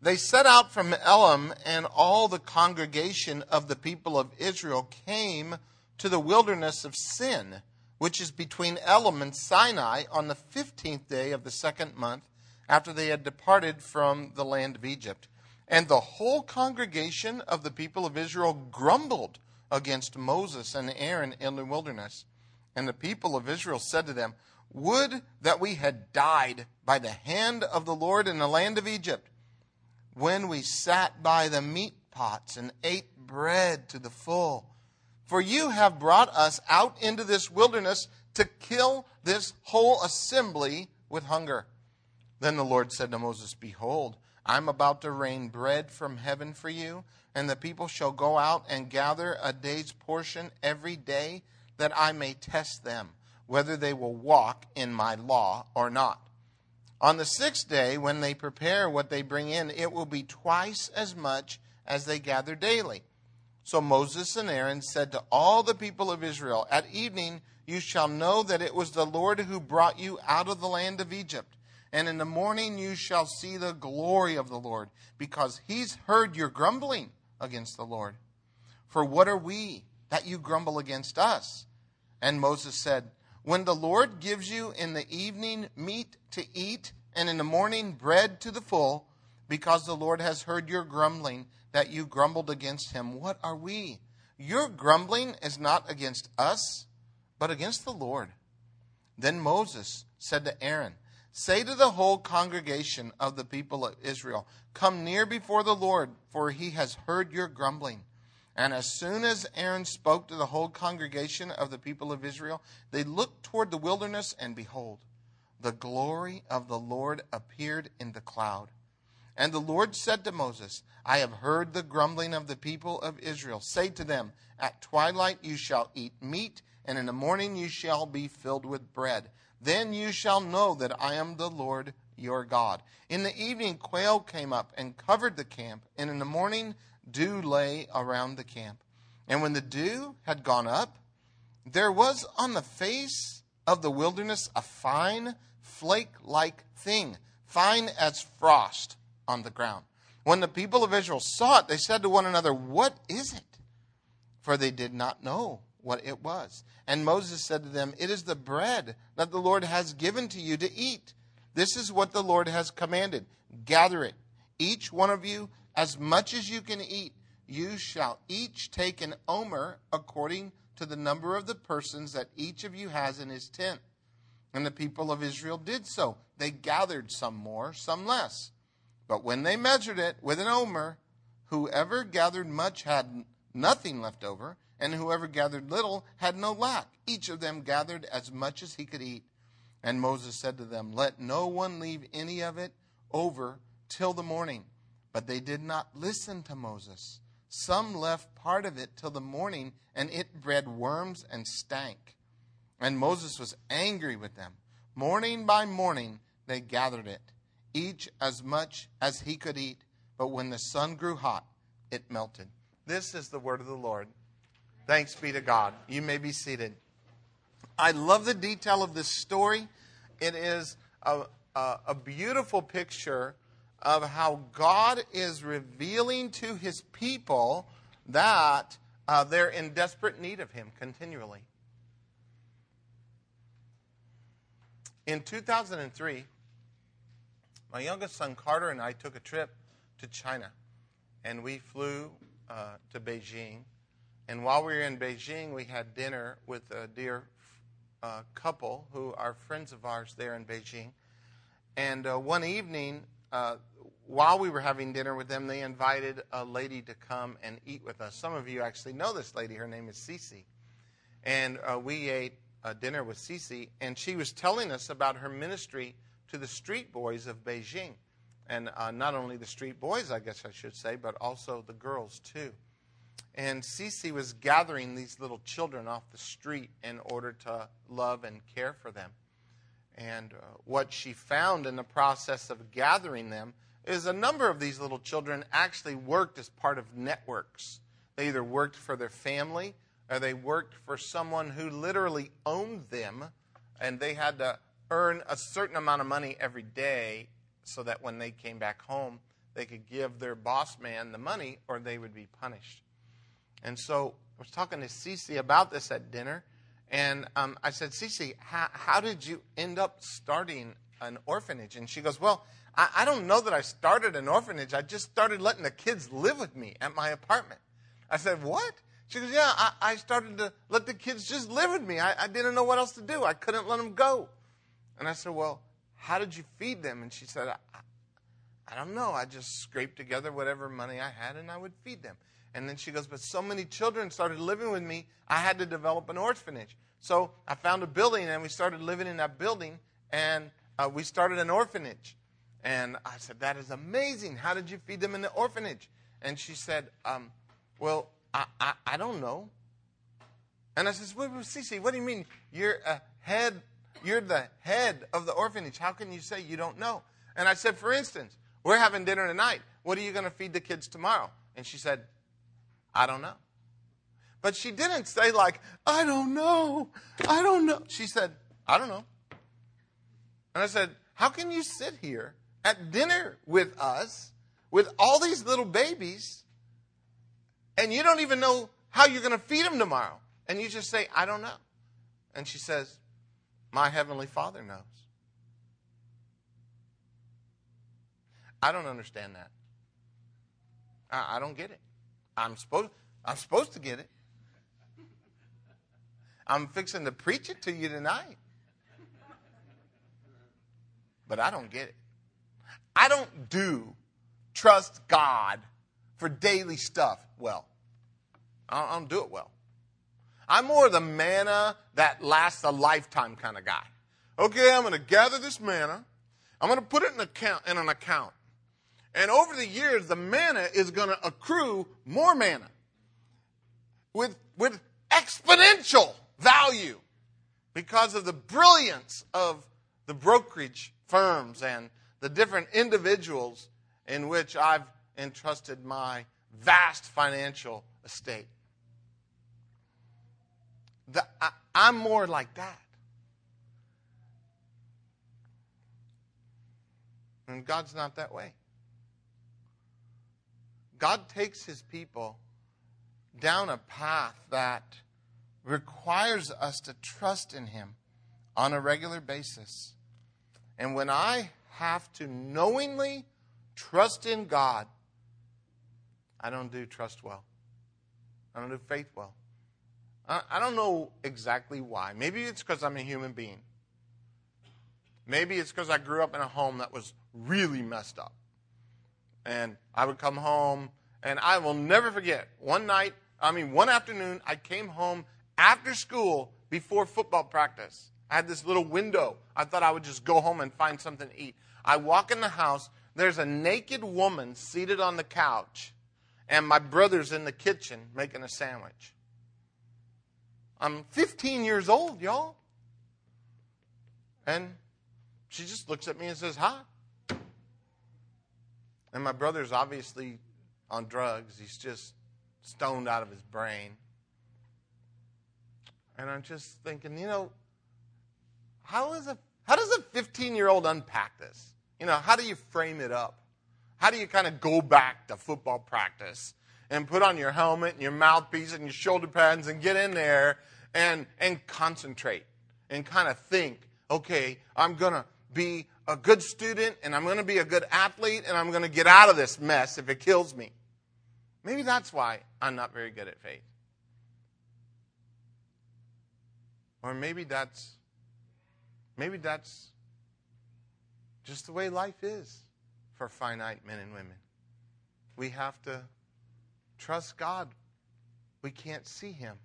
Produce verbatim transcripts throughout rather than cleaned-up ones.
They set out from Elim, and all the congregation of the people of Israel came to the wilderness of Sin, which is between Elim and Sinai, on the fifteenth day of the second month, after they had departed from the land of Egypt. And the whole congregation of the people of Israel grumbled against Moses and Aaron in the wilderness. And the people of Israel said to them, "Would that we had died by the hand of the Lord in the land of Egypt, when we sat by the meat pots and ate bread to the full. For you have brought us out into this wilderness to kill this whole assembly with hunger." Then the Lord said to Moses, "Behold, I am about to rain bread from heaven for you, and the people shall go out and gather a day's portion every day, that I may test them, whether they will walk in my law or not. On the sixth day, when they prepare what they bring in, it will be twice as much as they gather daily." So Moses and Aaron said to all the people of Israel, "At evening you shall know that it was the Lord who brought you out of the land of Egypt. And in the morning you shall see the glory of the Lord, because he's heard your grumbling against the Lord. For what are we that you grumble against us?" And Moses said, "When the Lord gives you in the evening meat to eat, and in the morning bread to the full, because the Lord has heard your grumbling, that you grumbled against him, what are we? Your grumbling is not against us, but against the Lord." Then Moses said to Aaron, "Say to the whole congregation of the people of Israel, 'Come near before the Lord, for he has heard your grumbling.'" And as soon as Aaron spoke to the whole congregation of the people of Israel, they looked toward the wilderness, and behold, the glory of the Lord appeared in the cloud. And the Lord said to Moses, "I have heard the grumbling of the people of Israel. Say to them, at twilight you shall eat meat, and in the morning you shall be filled with bread. Then you shall know that I am the Lord your God." In the evening quail came up and covered the camp, and in the morning dew lay around the camp. And when the dew had gone up, there was on the face of the wilderness a fine flake-like thing, fine as frost, on the ground. When the people of Israel saw it, they said to one another, "What is it?" For they did not know what it was. And Moses said to them, "It is the bread that the Lord has given to you to eat. This is what the Lord has commanded. Gather it, each one of you, as much as you can eat. You shall each take an omer according to the number of the persons that each of you has in his tent." And the people of Israel did so. They gathered some more, some less. But when they measured it with an omer, whoever gathered much had nothing left over, and whoever gathered little had no lack. Each of them gathered as much as he could eat. And Moses said to them, "Let no one leave any of it over till the morning." But they did not listen to Moses. Some left part of it till the morning, and it bred worms and stank. And Moses was angry with them. Morning by morning they gathered it, each as much as he could eat. But when the sun grew hot, it melted. This is the word of the Lord. Thanks be to God. You may be seated. I love the detail of this story. It is a, a, a beautiful picture of how God is revealing to his people that uh, they're in desperate need of him continually. In two thousand three, my youngest son Carter and I took a trip to China, and we flew uh, to Beijing. And while we were in Beijing, we had dinner with a dear uh, couple who are friends of ours there in Beijing. And uh, one evening, uh, while we were having dinner with them, they invited a lady to come and eat with us. Some of you actually know this lady. Her name is Cece. And uh, we ate uh, dinner with Cece, and she was telling us about her ministry to the street boys of Beijing. And uh, not only the street boys, I guess I should say, but also the girls too. And Cece was gathering these little children off the street in order to love and care for them. And uh, what she found in the process of gathering them is a number of these little children actually worked as part of networks. They either worked for their family or they worked for someone who literally owned them, and they had to earn a certain amount of money every day so that when they came back home, they could give their boss man the money or they would be punished. And so I was talking to Cece about this at dinner. And um, I said, Cece, how, how did you end up starting an orphanage? And she goes, well, I, I don't know that I started an orphanage. I just started letting the kids live with me at my apartment. I said, what? She goes, yeah, I, I started to let the kids just live with me. I, I didn't know what else to do. I couldn't let them go. And I said, well, how did you feed them? And she said, I, I don't know. I just scraped together whatever money I had and I would feed them. And then she goes, but so many children started living with me, I had to develop an orphanage. So I found a building and we started living in that building and uh, we started an orphanage. And I said, that is amazing. How did you feed them in the orphanage? And she said, um, well, I, I, I don't know. And I said, well, Cece, what do you mean? You're a head, you're the head of the orphanage. How can you say you don't know? And I said, for instance, we're having dinner tonight. What are you going to feed the kids tomorrow? And she said, I don't know. But she didn't say like, I don't know. I don't know. She said, I don't know. And I said, how can you sit here at dinner with us with all these little babies and you don't even know how you're going to feed them tomorrow? And you just say, I don't know. And she says, my Heavenly Father knows. I don't understand that. I, I don't get it. I'm supposed, I'm supposed to get it. I'm fixing to preach it to you tonight. But I don't get it. I don't do trust God for daily stuff well. I don't do it well. I'm more the manna that lasts a lifetime kind of guy. Okay, I'm going to gather this manna. I'm going to put it in, account, in an account. And over the years, the manna is going to accrue more manna with, with exponential value because of the brilliance of the brokerage firms and the different individuals in which I've entrusted my vast financial estate. The, I, I'm more like that. And God's not that way. God takes his people down a path that requires us to trust in him on a regular basis. And when I have to knowingly trust in God, I don't do trust well. I don't do faith well. I, I don't know exactly why. Maybe it's because I'm a human being. Maybe it's because I grew up in a home that was really messed up. And I would come home, and I will never forget, one night, I mean, one afternoon, I came home after school before football practice. I had this little window. I thought I would just go home and find something to eat. I walk in the house. There's a naked woman seated on the couch, and my brother's in the kitchen making a sandwich. I'm fifteen years old, y'all. And she just looks at me and says, hi. And my brother's obviously on drugs. He's just stoned out of his brain. And I'm just thinking, you know, how is a how does a fifteen-year-old unpack this? You know, how do you frame it up? How do you kind of go back to football practice and put on your helmet and your mouthpiece and your shoulder pads and get in there and and concentrate and kind of think, okay, I'm going to be a good student and I'm going to be a good athlete and I'm going to get out of this mess if it kills me. Maybe that's why I'm not very good at faith. Or maybe that's maybe that's just the way life is for finite men and women. We have to trust God. We can't see him.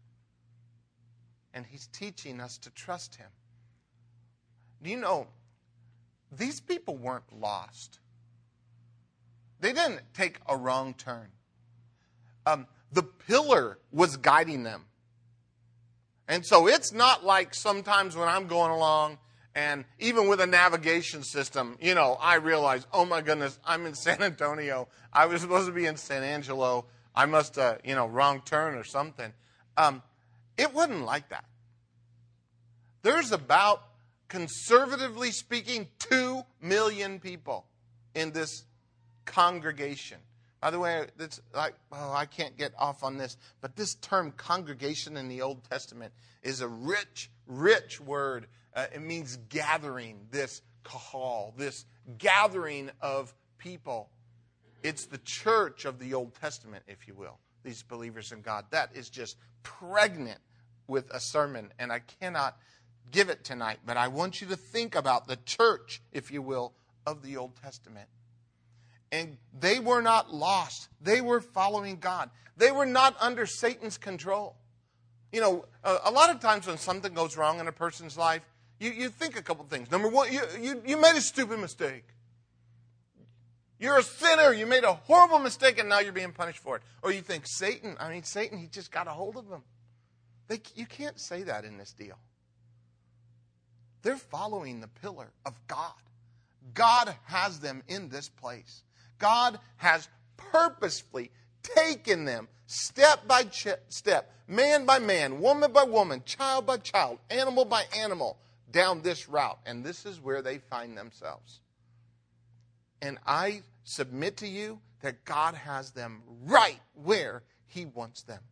And he's teaching us to trust him. Do you know, these people weren't lost. They didn't take a wrong turn. Um, the pillar was guiding them. And so it's not like sometimes when I'm going along and even with a navigation system, you know, I realize, oh my goodness, I'm in San Antonio. I was supposed to be in San Angelo. I must have, you know, wrong turn or something. Um, it wasn't like that. There's about, conservatively speaking, two million people in this congregation. By the way, it's like, oh, I can't get off on this, but this term congregation in the Old Testament is a rich, rich word. Uh, it means gathering, this kahal, this gathering of people. It's the church of the Old Testament, if you will, these believers in God. That is just pregnant with a sermon, and I cannot give it tonight, but I want you to think about the church, if you will, of the Old Testament. And they were not lost. They were following God. They were not under Satan's control. You know, a, a lot of times when something goes wrong in a person's life, you, you think a couple things. Number one, you, you, you made a stupid mistake. You're a sinner. You made a horrible mistake, and now you're being punished for it. Or you think, Satan, I mean, Satan, he just got a hold of them. They, you can't say that in this deal. They're following the pillar of God. God has them in this place. God has purposefully taken them step by ch- step, man by man, woman by woman, child by child, animal by animal, down this route. And this is where they find themselves. And I submit to you that God has them right where He wants them.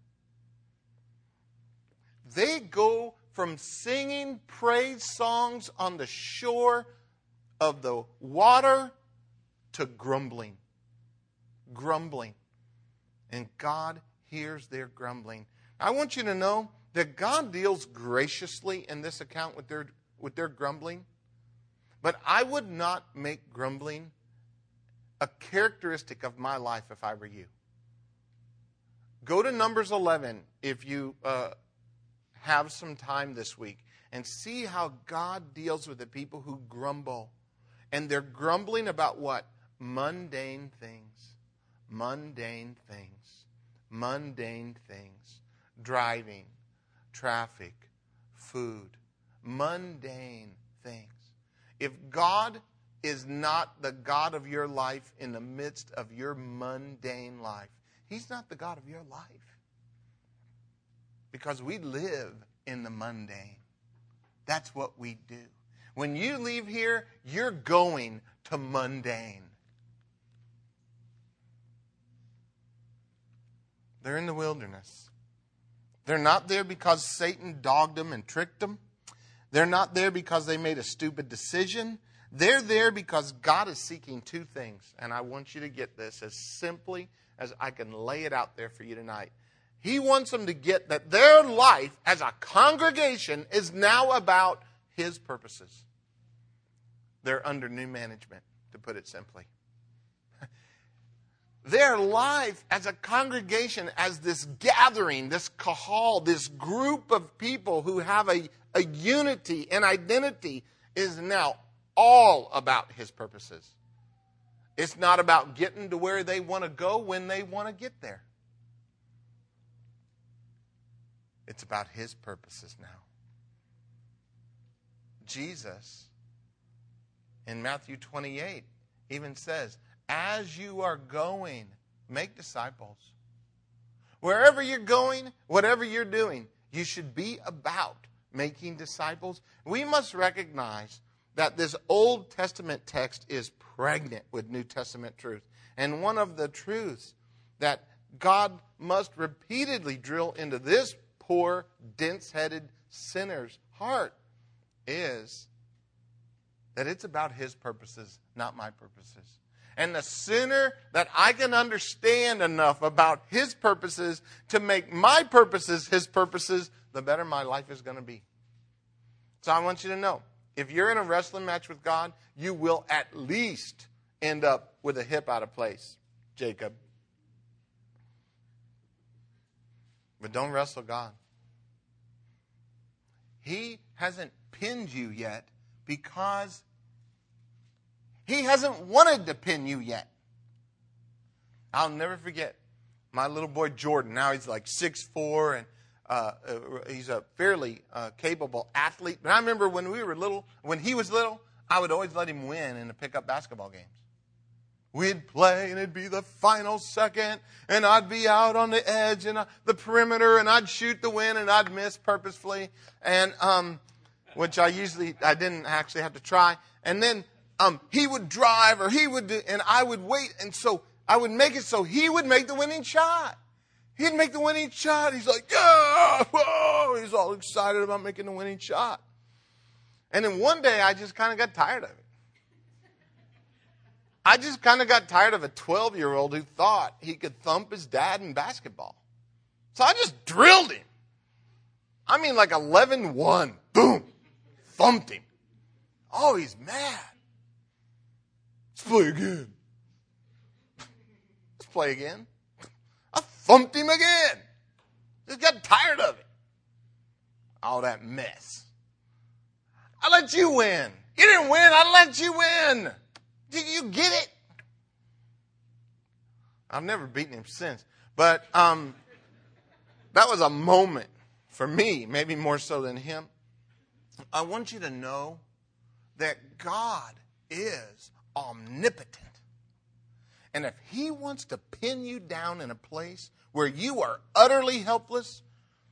They go from singing praise songs on the shore of the water to grumbling. Grumbling. And God hears their grumbling. I want you to know that God deals graciously in this account with their, with their grumbling. But I would not make grumbling a characteristic of my life if I were you. Go to Numbers eleven if you uh, have some time this week and see how God deals with the people who grumble. And they're grumbling about what? Mundane things. Mundane things. Mundane things. Driving, traffic, food. Mundane things. If God is not the God of your life in the midst of your mundane life, He's not the God of your life. Because we live in the mundane. That's what we do. When you leave here, you're going to mundane. They're in the wilderness. They're not there because Satan dogged them and tricked them. They're not there because they made a stupid decision. They're there because God is seeking two things. And I want you to get this as simply as I can lay it out there for you tonight. He wants them to get that their life as a congregation is now about His purposes. They're under new management, to put it simply. Their life as a congregation, as this gathering, this kahal, this group of people who have a, a unity and identity is now all about His purposes. It's not about getting to where they want to go when they want to get there. It's about His purposes now. Jesus, in Matthew twenty-eight, even says, as you are going, make disciples. Wherever you're going, whatever you're doing, you should be about making disciples. We must recognize that this Old Testament text is pregnant with New Testament truth. And one of the truths that God must repeatedly drill into this poor, dense-headed sinner's heart is that it's about His purposes, not my purposes. And the sooner that I can understand enough about His purposes to make my purposes His purposes, the better my life is going to be. So I want you to know, if you're in a wrestling match with God, you will at least end up with a hip out of place, Jacob. But don't wrestle God. He hasn't pinned you yet because He hasn't wanted to pin you yet. I'll never forget my little boy Jordan. Now he's like six foot four and uh, uh, he's a fairly uh, capable athlete. But I remember when we were little, when he was little, I would always let him win in the pickup basketball games. We'd play, and it'd be the final second, and I'd be out on the edge and uh, the perimeter, and I'd shoot the win, and I'd miss purposefully, and um, which I usually I didn't actually have to try. And then um, he would drive or he would do, and I would wait. And so I would make it so he would make the winning shot. He'd make the winning shot. He's like, yeah, whoa. He's all excited about making the winning shot. And then one day I just kind of got tired of it. I just kind of got tired of a twelve-year-old who thought he could thump his dad in basketball. So I just drilled him. I mean, like eleven one. Boom. Thumped him. Oh, he's mad. Let's play again. Let's play again. I thumped him again. Just got tired of it. All that mess. I let you win. You didn't win. I let you win. Did you get it? I've never beaten him since. But um, that was a moment for me, maybe more so than him. I want you to know that God is omnipotent. And if he wants to pin you down in a place where you are utterly helpless,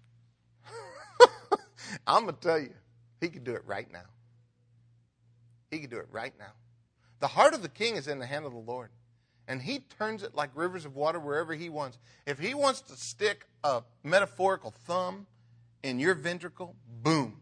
I'm going to tell you, he can do it right now. He can do it right now. The heart of the king is in the hand of the Lord. And he turns it like rivers of water wherever he wants. If he wants to stick a metaphorical thumb in your ventricle, boom.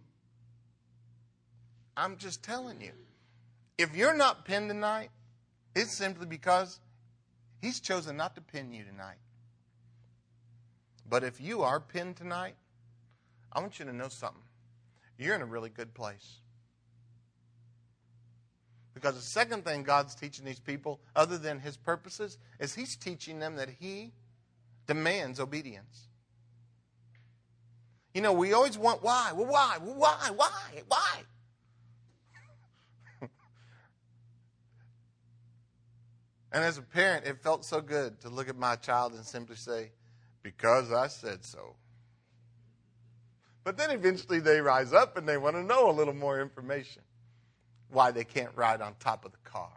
I'm just telling you. If you're not pinned tonight, it's simply because he's chosen not to pin you tonight. But if you are pinned tonight, I want you to know something. You're in a really good place. Because the second thing God's teaching these people, other than his purposes, is he's teaching them that he demands obedience. You know, we always want why? Well, why? Well, why? Why? Why? And as a parent, it felt so good to look at my child and simply say, because I said so. But then eventually they rise up and they want to know a little more information. Why they can't ride on top of the car.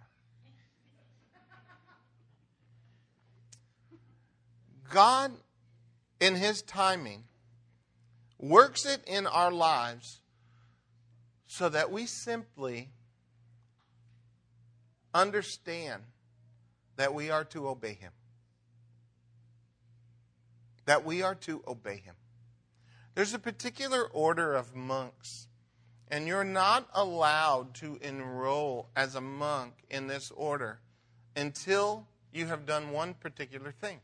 God, in his timing, works it in our lives so that we simply understand that we are to obey him. That we are to obey him. There's a particular order of monks, and you're not allowed to enroll as a monk in this order until you have done one particular thing.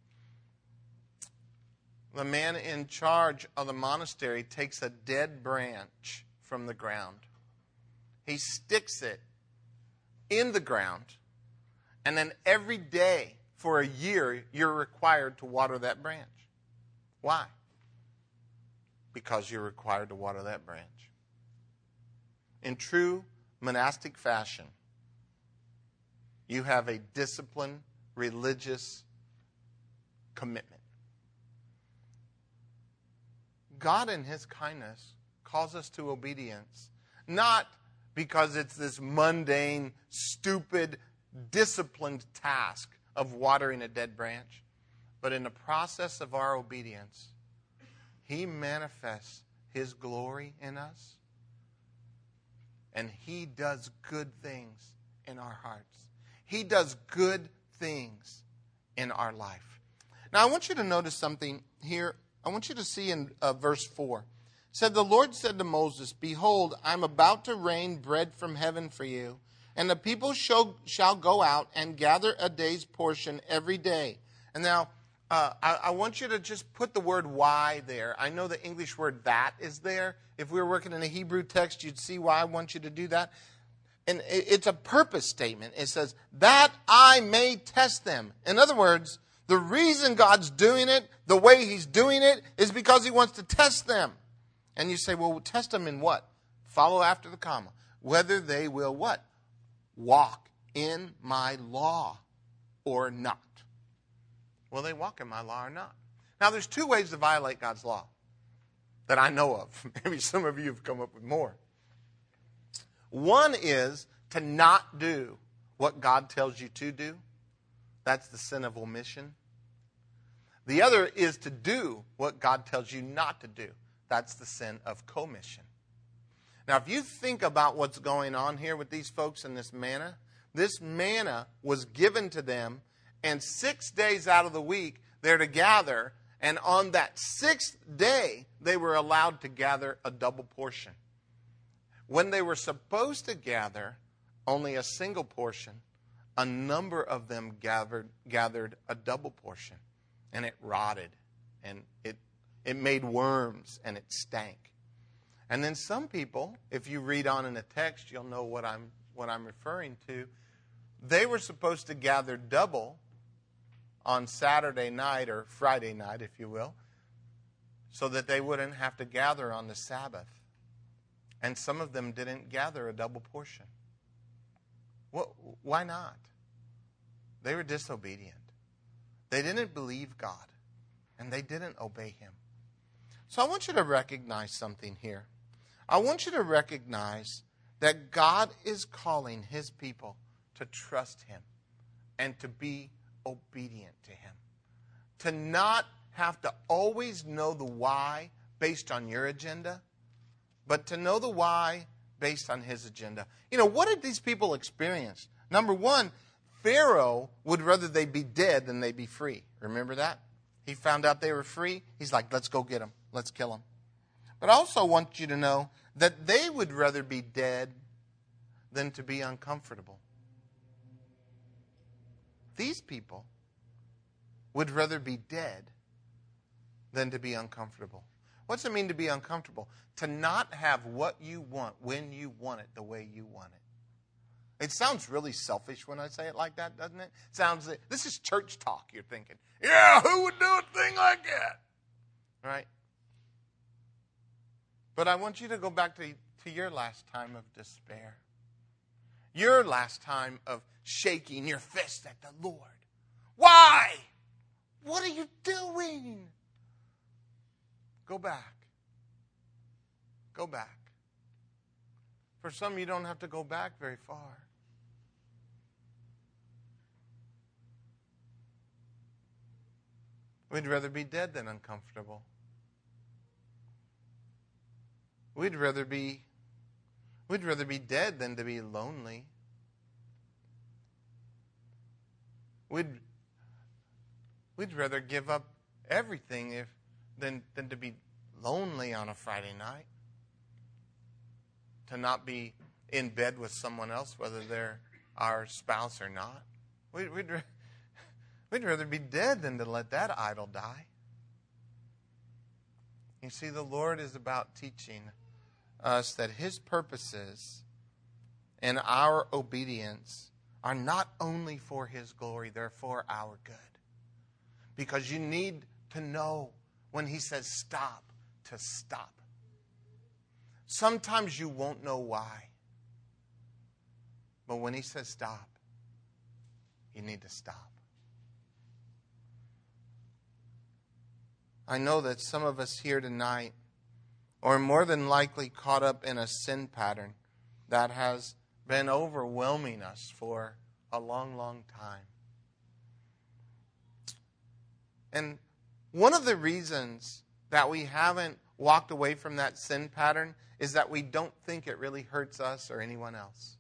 The man in charge of the monastery takes a dead branch from the ground. He sticks it in the ground, and then every day for a year, you're required to water that branch. Why? Because you're required to water that branch. In true monastic fashion, you have a disciplined, religious commitment. God in his kindness calls us to obedience, not because it's this mundane, stupid, disciplined task of watering a dead branch, but in the process of our obedience, he manifests his glory in us. And he does good things in our hearts. He does good things in our life. Now, I want you to notice something here. I want you to see in uh, verse four. It said, the Lord said to Moses, behold, I'm about to rain bread from heaven for you, and the people shall, shall go out and gather a day's portion every day. And now, Uh, I, I want you to just put the word why there. I know the English word that is there. If we were working in a Hebrew text, you'd see why I want you to do that. And it, it's a purpose statement. It says, that I may test them. In other words, the reason God's doing it, the way he's doing it, is because he wants to test them. And you say, well, test them in what? Follow after the comma. Whether they will what? Walk in my law or not. Will they walk in my law or not? Now, there's two ways to violate God's law that I know of. Maybe some of you have come up with more. One is to not do what God tells you to do. That's the sin of omission. The other is to do what God tells you not to do. That's the sin of commission. Now, if you think about what's going on here with these folks and this manna, this manna was given to them, and six days out of the week, they're to gather, and on that sixth day, they were allowed to gather a double portion. When they were supposed to gather only a single portion, a number of them gathered, gathered a double portion, and it rotted, and it, it made worms, and it stank. And then some people, if you read on in the text, you'll know what I'm, what I'm referring to. They were supposed to gather double on Saturday night or Friday night, if you will, so that they wouldn't have to gather on the Sabbath. And some of them didn't gather a double portion. Well, why not? They were disobedient. They didn't believe God, and they didn't obey Him. So I want you to recognize something here. I want you to recognize that God is calling His people to trust Him and to be obedient to Him. To not have to always know the why based on your agenda, but to know the why based on His agenda. You know, what did these people experience? Number one, Pharaoh would rather they be dead than they be free. Remember that? He found out they were free. He's like, let's go get them. Let's kill them. But I also want you to know that they would rather be dead than to be uncomfortable. These people would rather be dead than to be uncomfortable. What's it mean to be uncomfortable? To not have what you want when you want it the way you want it. It sounds really selfish when I say it like that, doesn't it? It sounds, this is church talk, you're thinking. Yeah, who would do a thing like that? Right? But I want you to go back to, to your last time of despair. Your last time of shaking your fist at the Lord. Why? What are you doing? Go back. Go back. For some, you don't have to go back very far. We'd rather be dead than uncomfortable. We'd rather be, we'd rather be dead than to be lonely. We'd, we'd rather give up everything if, than, than to be lonely on a Friday night. To not be in bed with someone else, whether they're our spouse or not. We'd, we'd, we'd rather be dead than to let that idol die. You see, the Lord is about teaching us that His purposes and our obedience are not only for His glory, they're for our good. Because you need to know when He says stop, to stop. Sometimes you won't know why. But when He says stop, you need to stop. I know that some of us here tonight are more than likely caught up in a sin pattern that has been overwhelming us for a long, long time. And one of the reasons that we haven't walked away from that sin pattern is that we don't think it really hurts us or anyone else.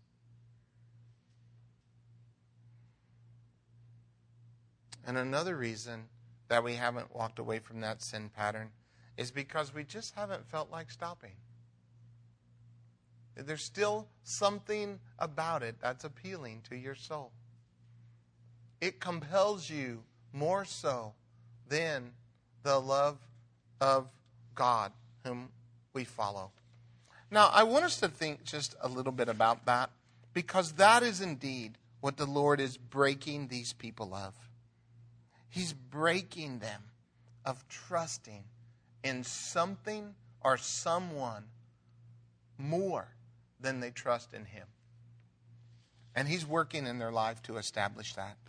And another reason that we haven't walked away from that sin pattern is because we just haven't felt like stopping. There's still something about it that's appealing to your soul. It compels you more so than the love of God whom we follow. Now, I want us to think just a little bit about that, because that is indeed what the Lord is breaking these people of. He's breaking them of trusting in something or someone more than they trust in Him. And He's working in their life to establish that.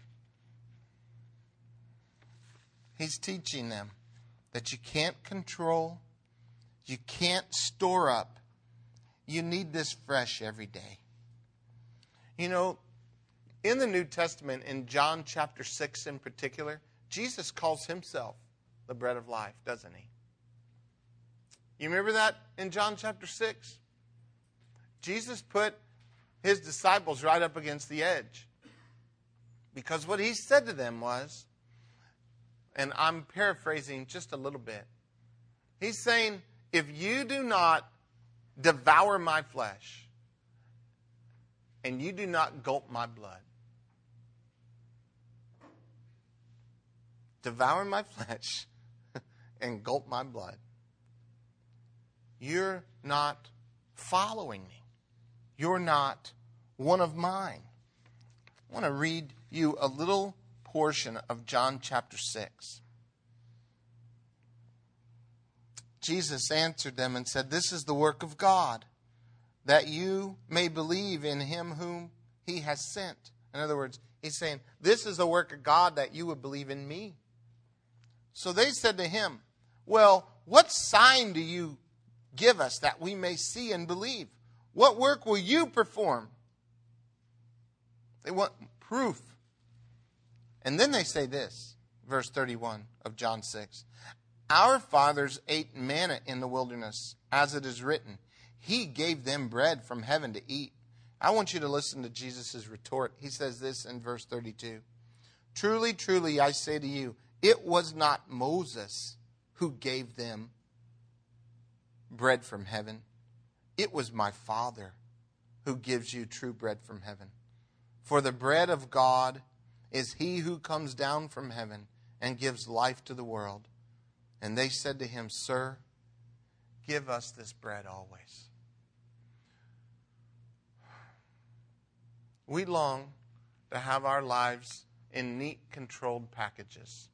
He's teaching them that you can't control, you can't store up. You need this fresh every day. You know, in the New Testament, in John chapter six in particular, Jesus calls Himself the bread of life, doesn't He? You remember that in John chapter six? Jesus put his disciples right up against the edge. Because what he said to them was, and I'm paraphrasing just a little bit, he's saying, if you do not devour my flesh and you do not gulp my blood, devour my flesh and gulp my blood, you're not following me. You're not one of mine. I want to read you a little portion of John chapter six. Jesus answered them and said, this is the work of God, that you may believe in him whom he has sent. In other words, he's saying, this is the work of God, that you would believe in me. So they said to him, well, what sign do you give us that we may see and believe? What work will you perform? They want proof. And then they say this, verse thirty-one of John six. Our fathers ate manna in the wilderness, as it is written, he gave them bread from heaven to eat. I want you to listen to Jesus' retort. He says this in verse thirty-two. Truly, truly, I say to you, it was not Moses who gave them bread from heaven. It was my Father who gives you true bread from heaven. For the bread of God is he who comes down from heaven and gives life to the world. And they said to him, Sir, give us this bread always. We long to have our lives in neat, controlled packages,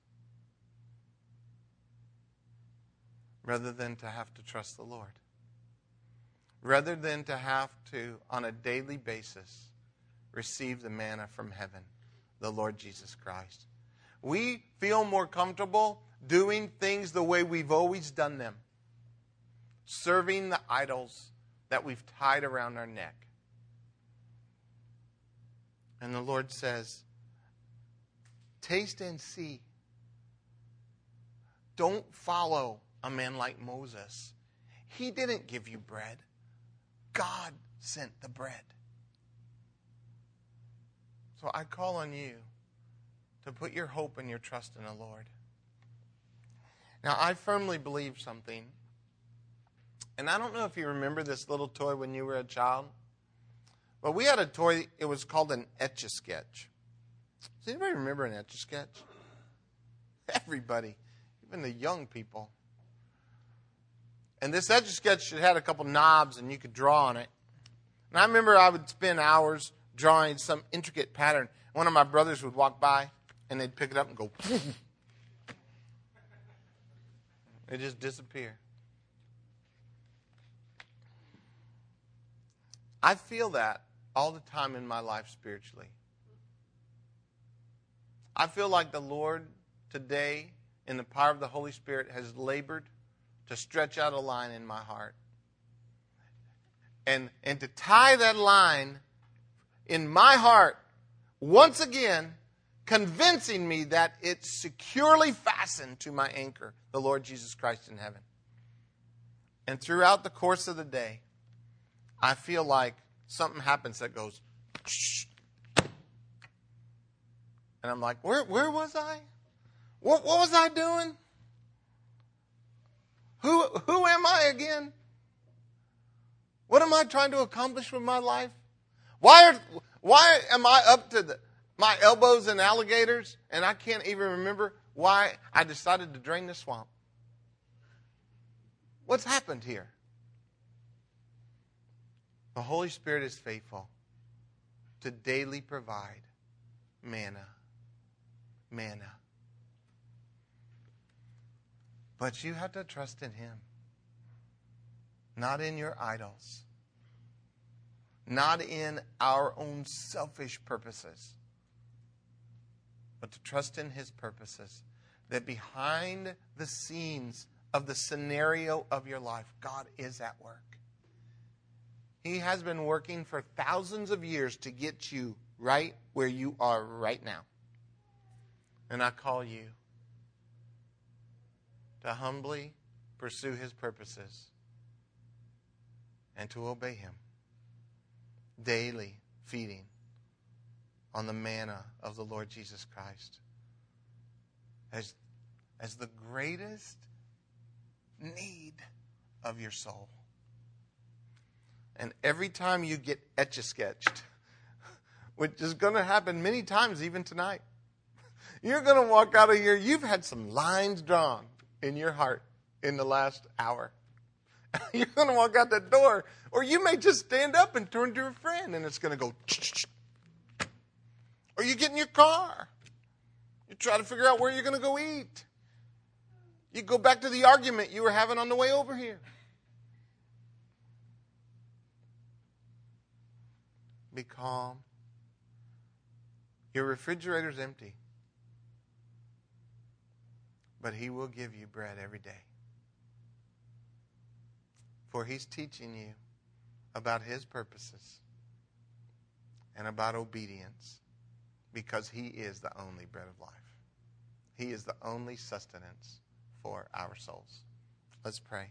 rather than to have to trust the Lord. Rather than to have to, on a daily basis, receive the manna from heaven, the Lord Jesus Christ. We feel more comfortable doing things the way we've always done them, serving the idols that we've tied around our neck. And the Lord says, taste and see. Don't follow a man like Moses. He didn't give you bread. God sent the bread. So I call on you to put your hope and your trust in the Lord. Now, I firmly believe something. And I don't know if you remember this little toy when you were a child. But we had a toy, it was called an Etch-a-Sketch. Does anybody remember an Etch-a-Sketch? Everybody, even the young people. And this Etch-a-Sketch had a couple knobs and you could draw on it. And I remember I would spend hours drawing some intricate pattern. One of my brothers would walk by and they'd pick it up and go, it just disappear. I feel that all the time in my life spiritually. I feel like the Lord today, in the power of the Holy Spirit, has labored to stretch out a line in my heart. And, and to tie that line in my heart, once again, convincing me that it's securely fastened to my anchor, the Lord Jesus Christ in heaven. And throughout the course of the day, I feel like something happens that goes, shh. And I'm like, where, where was I? What, what was I doing? Who, who am I again? What am I trying to accomplish with my life? Why, are, why am I up to the, my elbows in alligators and I can't even remember why I decided to drain the swamp? What's happened here? The Holy Spirit is faithful to daily provide manna. Manna. But you have to trust in Him. Not in your idols. Not in our own selfish purposes. But to trust in His purposes. That behind the scenes of the scenario of your life, God is at work. He has been working for thousands of years to get you right where you are right now. And I call you to humbly pursue His purposes and to obey Him. daily feeding on the manna of the Lord Jesus Christ as, as the greatest need of your soul. And every time you get etch-a-sketched, which is going to happen many times even tonight, you're going to walk out of here, you've had some lines drawn in your heart in the last hour. You're going to walk out that door, or you may just stand up and turn to a friend, and it's going to go, or you get in your car. You try to figure out where you're going to go eat. You go back to the argument you were having on the way over here. Be calm. Your refrigerator's empty, but He will give you bread every day. For He's teaching you about His purposes and about obedience, because He is the only bread of life. He is the only sustenance for our souls. Let's pray.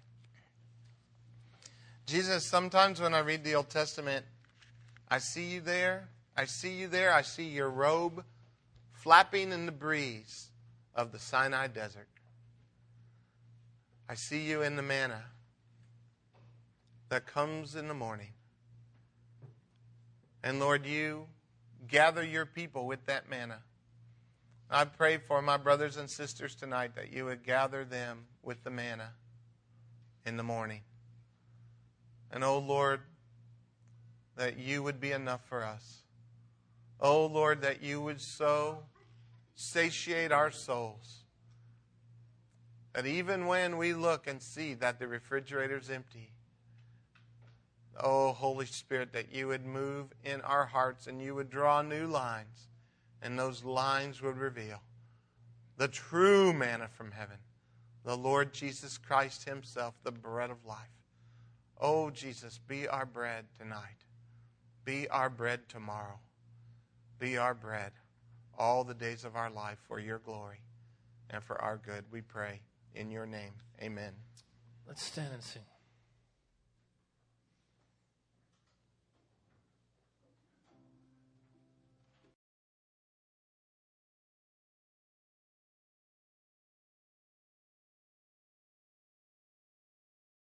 Jesus, sometimes when I read the Old Testament, I see you there. I see you there. I see your robe flapping in the breeze of the Sinai desert. I see you in the manna that comes in the morning. And Lord, you gather your people with that manna. I pray for my brothers and sisters tonight that you would gather them with the manna in the morning. And oh Lord, that you would be enough for us. Oh Lord, that you would so satiate our souls that even when we look and see that the refrigerator's empty, oh Holy Spirit, that you would move in our hearts and you would draw new lines, and those lines would reveal the true manna from heaven, the Lord Jesus Christ Himself, the bread of life. Oh Jesus, be our bread tonight. Be our bread tomorrow. Be our bread all the days of our life for your glory and for our good, we pray in your name. Amen. Let's stand and sing.